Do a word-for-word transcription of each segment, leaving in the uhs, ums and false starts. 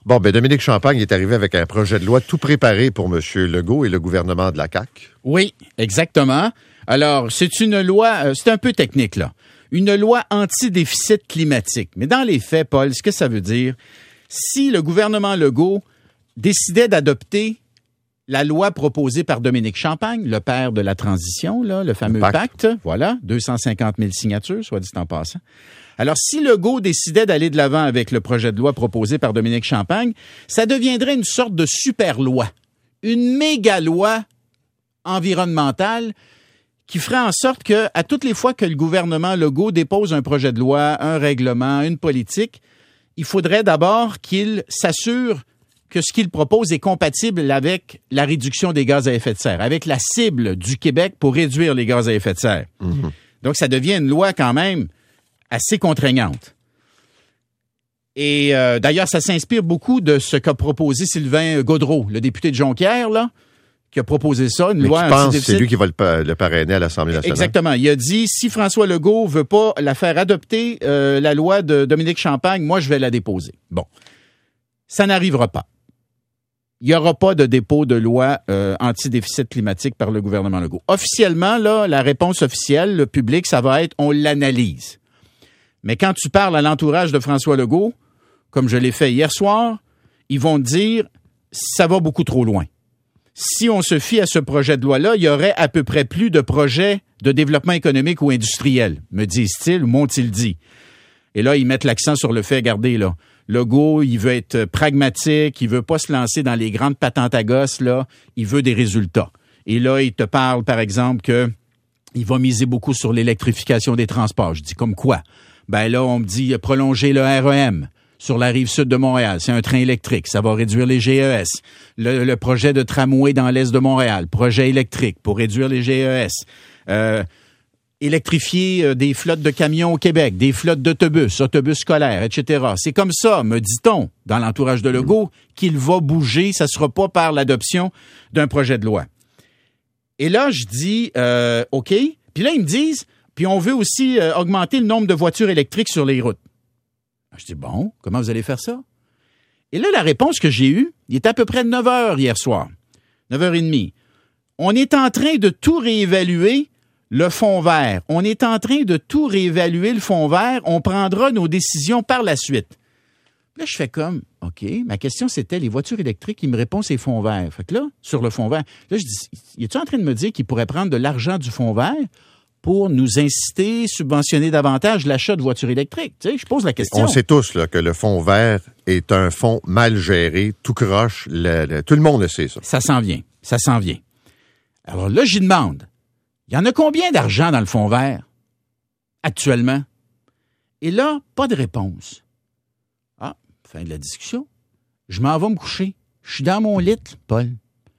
Bon, ben Dominique Champagne est arrivé avec un projet de loi tout préparé pour M. Legault et le gouvernement de la C A Q. Oui, exactement. Alors, c'est une loi, euh, c'est un peu technique, là. Une loi anti-déficit climatique. Mais dans les faits, Paul, ce que ça veut dire, si le gouvernement Legault décidait d'adopter la loi proposée par Dominique Champagne, le père de la transition, là, le fameux le pacte. pacte, voilà, deux cent cinquante mille signatures, soit dit en passant. Alors, si Legault décidait d'aller de l'avant avec le projet de loi proposé par Dominique Champagne, ça deviendrait une sorte de super loi, une méga loi environnementale qui ferait en sorte que, à toutes les fois que le gouvernement Legault dépose un projet de loi, un règlement, une politique, il faudrait d'abord qu'il s'assure que ce qu'il propose est compatible avec la réduction des gaz à effet de serre, avec la cible du Québec pour réduire les gaz à effet de serre. Mm-hmm. Donc, ça devient une loi quand même assez contraignante. Et euh, d'ailleurs, ça s'inspire beaucoup de ce qu'a proposé Sylvain Gaudreault, le député de Jonquière, là, qui a proposé ça, une Mais loi anti-déficit. C'est lui qui va le, le parrainer à l'Assemblée nationale. Exactement. Il a dit, si François Legault veut pas la faire adopter, euh, la loi de Dominique Champagne, moi, je vais la déposer. Bon. Ça n'arrivera pas. Il n'y aura pas de dépôt de loi euh, anti-déficit climatique par le gouvernement Legault. Officiellement, là, la réponse officielle, le public, ça va être on l'analyse. Mais quand tu parles à l'entourage de François Legault, comme je l'ai fait hier soir, ils vont te dire ça va beaucoup trop loin. Si on se fie à ce projet de loi-là, il y aurait à peu près plus de projets de développement économique ou industriel, me disent-ils ou m'ont-ils dit. Et là, ils mettent l'accent sur le fait, regardez, là, Legault, il veut être pragmatique, il veut pas se lancer dans les grandes patentes à gosses, là, il veut des résultats. Et là, il te parle, par exemple, que il va miser beaucoup sur l'électrification des transports. Je dis, comme quoi? Ben là, on me dit prolonger le R E M sur la rive sud de Montréal. C'est un train électrique, ça va réduire les G E S. Le, le projet de tramway dans l'est de Montréal, projet électrique pour réduire les G E S. Euh, électrifier des flottes de camions au Québec, des flottes d'autobus, autobus scolaires, et cetera. C'est comme ça, me dit-on, dans l'entourage de Legault, qu'il va bouger. Ça ne sera pas par l'adoption d'un projet de loi. Et là, je dis, euh, OK. Puis là, ils me disent, puis on veut aussi euh, augmenter le nombre de voitures électriques sur les routes. Je dis, bon, comment vous allez faire ça? Et là, la réponse que j'ai eue, il est à peu près neuf heures hier soir, neuf heures trente. On est en train de tout réévaluer le fonds vert. On est en train de tout réévaluer le fonds vert. On prendra nos décisions par la suite. Là, je fais comme, OK, ma question, c'était les voitures électriques. Il me répond, c'est fonds vert. Fait que là, sur le fonds vert, là, je dis, es-tu en train de me dire qu'il pourrait prendre de l'argent du fonds vert pour nous inciter, subventionner davantage l'achat de voitures électriques? Tu sais, je pose la question. On sait tous là, que le fonds vert est un fonds mal géré, tout croche. Le, le, tout le monde le sait, ça. Ça s'en vient. Ça s'en vient. Alors là, j'y demande. Il y en a combien d'argent dans le fonds vert actuellement? Et là, pas de réponse. Ah, fin de la discussion. Je m'en vais me coucher. Je suis dans mon lit, Paul.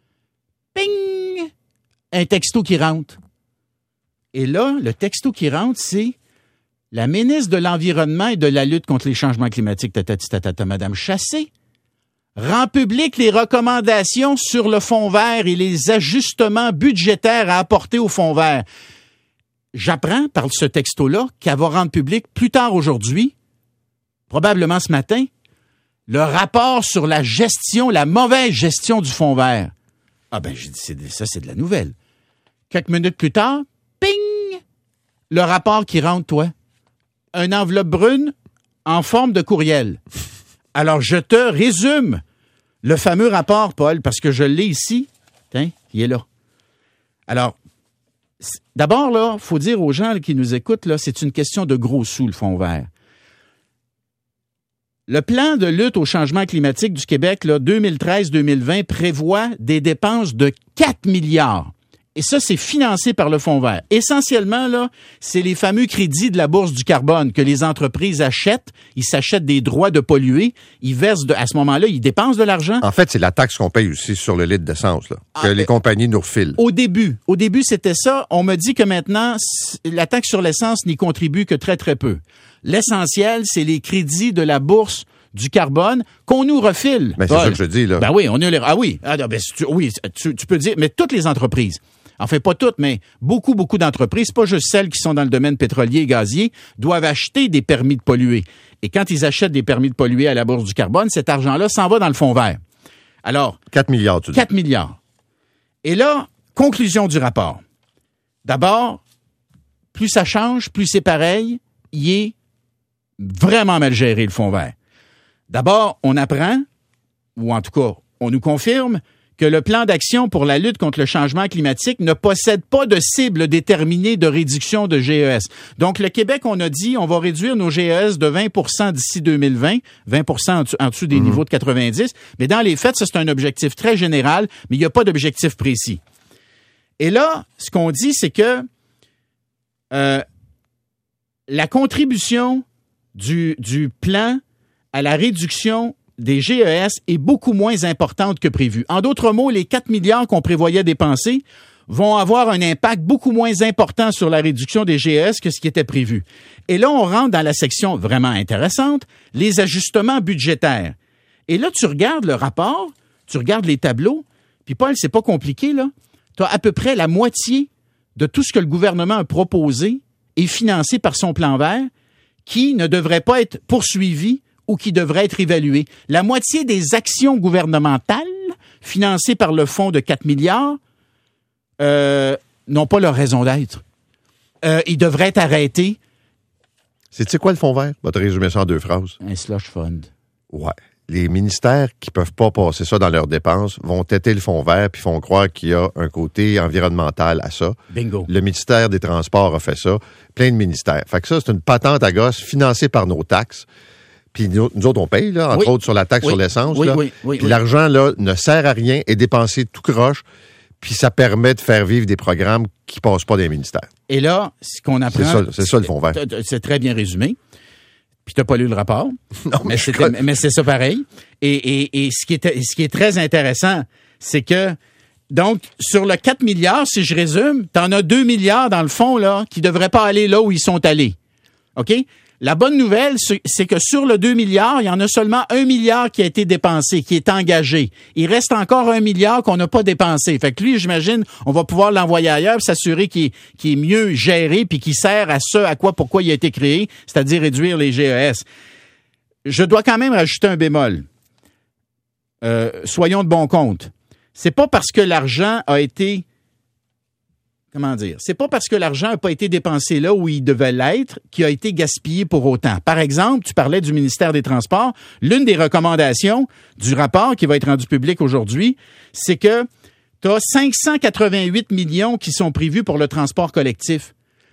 Ping! Un texto qui rentre. Et là, le texto qui rentre, c'est la ministre de l'Environnement et de la lutte contre les changements climatiques, tatati tatata, Madame Chassé, rend public les recommandations sur le fonds vert et les ajustements budgétaires à apporter au fonds vert. J'apprends par ce texto-là qu'elle va rendre public plus tard aujourd'hui, probablement ce matin, le rapport sur la gestion, la mauvaise gestion du fonds vert. Ah ben, j'ai dit, c'est, ça, c'est de la nouvelle. Quelques minutes plus tard, ping! Le rapport qui rentre, toi. Une enveloppe brune en forme de courriel. Alors, je te résume le fameux rapport, Paul, parce que je l'ai ici. Tiens, il est là. Alors, d'abord, là, il faut dire aux gens là, qui nous écoutent, là, c'est une question de gros sous, le fonds vert. Le plan de lutte au changement climatique du Québec, là, deux mille treize deux mille vingt, prévoit des dépenses de quatre milliards. Et ça, c'est financé par le fonds vert. Essentiellement, là, c'est les fameux crédits de la bourse du carbone que les entreprises achètent. Ils s'achètent des droits de polluer. Ils versent, de, à ce moment-là, ils dépensent de l'argent. En fait, c'est la taxe qu'on paye aussi sur le litre d'essence, là, que ah, les compagnies nous refilent. Au début, au début, c'était ça. On me dit que maintenant, la taxe sur l'essence n'y contribue que très, très peu. L'essentiel, c'est les crédits de la bourse du carbone qu'on nous refile. Ben, c'est Paul. Ça que je dis, là. Ben oui, on est les... Ah oui, ah, ben, tu, oui tu, tu peux dire, mais toutes les entreprises. enfin pas toutes, mais beaucoup, beaucoup d'entreprises, pas juste celles qui sont dans le domaine pétrolier et gazier, doivent acheter des permis de polluer. Et quand ils achètent des permis de polluer à la Bourse du carbone, cet argent-là s'en va dans le fonds vert. Alors, quatre milliards, tu dis. quatre milliards. Et là, conclusion du rapport. D'abord, plus ça change, plus c'est pareil, il est vraiment mal géré, le fonds vert. D'abord, on apprend, ou en tout cas, on nous confirme, que le plan d'action pour la lutte contre le changement climatique ne possède pas de cible déterminée de réduction de G E S. Donc, le Québec, on a dit, on va réduire nos G E S de vingt pour cent d'ici deux mille vingt, vingt pour cent en dessous, en dessous des mmh. niveaux de quatre-vingt-dix. Mais dans les faits, ça, c'est un objectif très général, mais il n'y a pas d'objectif précis. Et là, ce qu'on dit, c'est que euh, la contribution du, du plan à la réduction des G E S est beaucoup moins importante que prévu. En d'autres mots, les quatre milliards qu'on prévoyait dépenser vont avoir un impact beaucoup moins important sur la réduction des G E S que ce qui était prévu. Et là, on rentre dans la section vraiment intéressante, les ajustements budgétaires. Et là, tu regardes le rapport, tu regardes les tableaux, puis Paul, c'est pas compliqué, là. Tu as à peu près la moitié de tout ce que le gouvernement a proposé et financé par son plan vert qui ne devrait pas être poursuivi ou qui devrait être évalué. La moitié des actions gouvernementales financées par le fonds de quatre milliards euh, n'ont pas leur raison d'être. Euh, ils devraient être arrêtés. C'est tu sais quoi le fonds vert? Je vais te résumer ça en deux phrases. Un slush fund. Ouais. Les ministères qui peuvent pas passer ça dans leurs dépenses vont têter le fonds vert puis font croire qu'il y a un côté environnemental à ça. Bingo. Le ministère des Transports a fait ça. Plein de ministères. Fait que ça, c'est une patente à gosse financée par nos taxes. Puis nous, nous autres, on paye, là, entre oui. autres sur la taxe oui. sur l'essence. Oui, là. oui, oui, puis oui. l'argent, là, ne sert à rien, est dépensé tout croche, puis ça permet de faire vivre des programmes qui passent pas des ministères. Et là, ce qu'on apprend... C'est ça, c'est ça le fonds vert. C'est très bien résumé. Puis t'as pas lu le rapport. Non, mais, mais, mais c'est ça pareil. Et, et, et ce, qui est, ce qui est très intéressant, c'est que, donc, sur le quatre milliards, si je résume, t'en as deux milliards dans le fond, là, qui devraient pas aller là où ils sont allés. OK? La bonne nouvelle, c'est que sur le deux milliards, il y en a seulement un milliard qui a été dépensé, qui est engagé. Il reste encore un milliard qu'on n'a pas dépensé. Fait que lui, j'imagine, on va pouvoir l'envoyer ailleurs, s'assurer qu'il est, qu'il est mieux géré puis qu'il sert à ce à quoi, pourquoi il a été créé, c'est-à-dire réduire les G E S. Je dois quand même rajouter un bémol. Euh, soyons de bon compte. C'est pas parce que l'argent a été... Comment dire? C'est pas parce que l'argent n'a pas été dépensé là où il devait l'être qu'il a été gaspillé pour autant. Par exemple, tu parlais du ministère des Transports. L'une des recommandations du rapport qui va être rendu public aujourd'hui, c'est que tu as cinq cent quatre-vingt-huit millions qui sont prévus pour le transport collectif.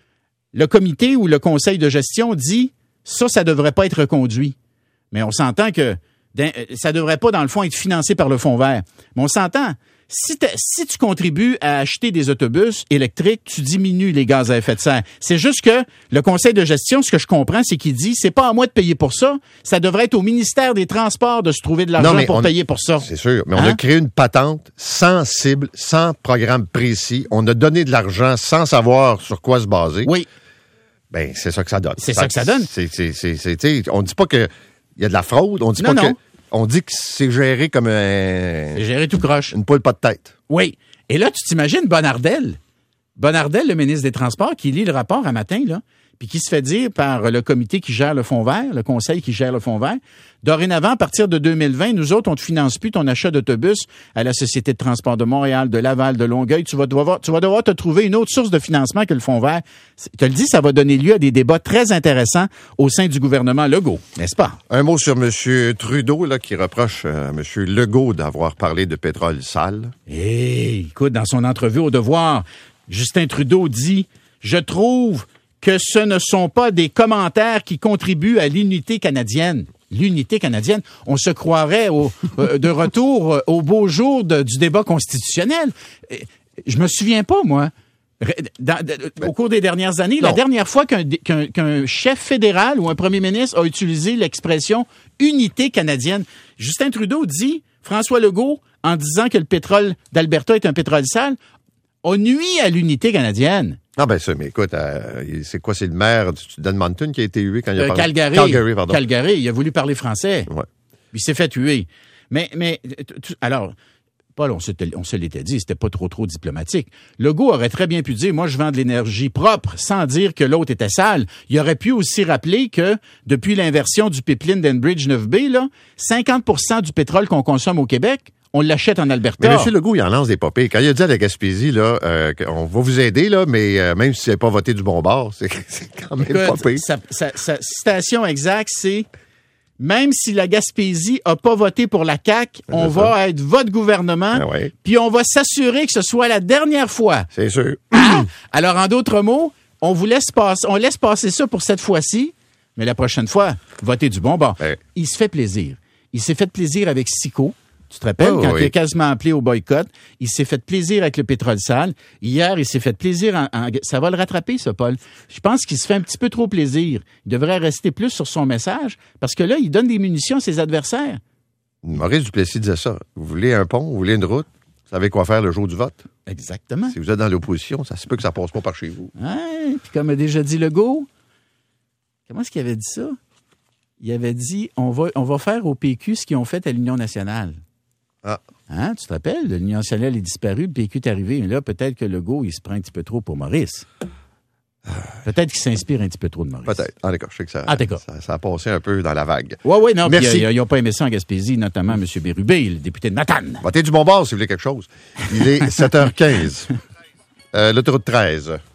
Le comité ou le conseil de gestion dit ça, ça devrait pas être reconduit. Mais on s'entend que ça devrait pas, dans le fond, être financé par le fonds vert. Mais on s'entend. Si, si tu contribues à acheter des autobus électriques, tu diminues les gaz à effet de serre. C'est juste que le conseil de gestion, ce que je comprends, c'est qu'il dit, c'est pas à moi de payer pour ça, ça devrait être au ministère des Transports de se trouver de l'argent non, pour on, payer pour ça. C'est sûr, mais hein? On a créé une patente sans cible, sans programme précis. On a donné de l'argent sans savoir sur quoi se baser. Oui. Ben, c'est ça que ça donne. C'est ça, ça que ça donne. C'est, c'est, c'est, c'est, c'est, on dit pas que il y a de la fraude, on dit non, pas non. que... On dit que c'est géré comme un... C'est géré tout croche. Une poule pas de tête. Oui. Et là, tu t'imagines Bonnardel. Bonnardel, le ministre des Transports, qui lit le rapport un matin, là, puis qui se fait dire par le comité qui gère le fonds vert, le conseil qui gère le fonds vert, dorénavant, à partir de deux mille vingt, nous autres, on ne te finance plus ton achat d'autobus à la Société de transport de Montréal, de Laval, de Longueuil. Tu vas devoir, tu vas devoir te trouver une autre source de financement que le fonds vert. Je te le dis, ça va donner lieu à des débats très intéressants au sein du gouvernement Legault, n'est-ce pas? Un mot sur M. Trudeau, là, qui reproche à M. Legault d'avoir parlé de pétrole sale. Eh, écoute, dans son entrevue au Devoir, Justin Trudeau dit « Je trouve que ce ne sont pas des commentaires qui contribuent à l'unité canadienne. » L'unité canadienne, on se croirait au, euh, de retour au beau jour de, du débat constitutionnel. Je me souviens pas, moi, dans, dans, au cours des dernières années, non. La dernière fois qu'un, qu'un, qu'un chef fédéral ou un premier ministre a utilisé l'expression « unité canadienne », Justin Trudeau dit, François Legault, en disant que le pétrole d'Alberta est un pétrole sale, a nuit à l'unité canadienne. Ah ben ça, mais écoute, euh, c'est quoi, c'est le maire d'Edmonton qui a été hué quand il a euh, parlé? Calgary. Calgary, pardon. Calgary, il a voulu parler français. Ouais. Il s'est fait tuer. Mais, mais, alors, Paul, on se, on se l'était dit, c'était pas trop trop diplomatique. Legault aurait très bien pu dire, moi je vends de l'énergie propre, sans dire que l'autre était sale. Il aurait pu aussi rappeler que depuis l'inversion du pipeline d'Enbridge neuf B, là, cinquante pour cent du pétrole qu'on consomme au Québec, on l'achète en Alberta. Mais M. Legault, il en lance des popées. Quand il a dit à la Gaspésie, là, euh, on va vous aider, là, mais euh, même si vous n'avez pas voté du bon bord, c'est, c'est quand même Écoute, popé. Sa, sa, sa citation exacte, c'est « Même si la Gaspésie n'a pas voté pour la C A Q, on ça. va être votre gouvernement, Ah ouais. puis on va s'assurer que ce soit la dernière fois. » C'est sûr. Ah! Alors, en d'autres mots, on vous laisse passer, on laisse passer ça pour cette fois-ci, mais la prochaine fois, votez du bon bord. Ouais. Il se fait plaisir. Il s'est fait plaisir avec Sico. Tu te rappelles, Oh, quand oui. il a quasiment appelé au boycott, il s'est fait plaisir avec le pétrole sale. Hier, il s'est fait plaisir en, en... Ça va le rattraper, ça, Paul. Je pense qu'il se fait un petit peu trop plaisir. Il devrait rester plus sur son message, parce que là, il donne des munitions à ses adversaires. Maurice Duplessis disait ça. Vous voulez un pont, vous voulez une route, vous savez quoi faire le jour du vote. Exactement. Si vous êtes dans l'opposition, ça se peut que ça passe pas par chez vous. Ouais, puis comme a déjà dit Legault, comment est-ce qu'il avait dit ça? Il avait dit, on va, on va faire au P Q ce qu'ils ont fait à l'Union nationale. Ah. Hein, tu te rappelles? L'Union nationale est disparue, le P Q est arrivé. Mais là, peut-être que Legault, il se prend un petit peu trop pour Maurice. Peut-être qu'il s'inspire un petit peu trop de Maurice. Peut-être. En d'accord, je sais que ça, Ah, d'accord. ça, ça a passé un peu dans la vague. Oui, oui, non. Merci. Puis, ils n'ont pas aimé ça en Gaspésie, notamment M. Bérubé, le député de Matane. Votez du bon bord si vous voulez quelque chose. Il est sept heures quinze. Euh, l'autoroute treize.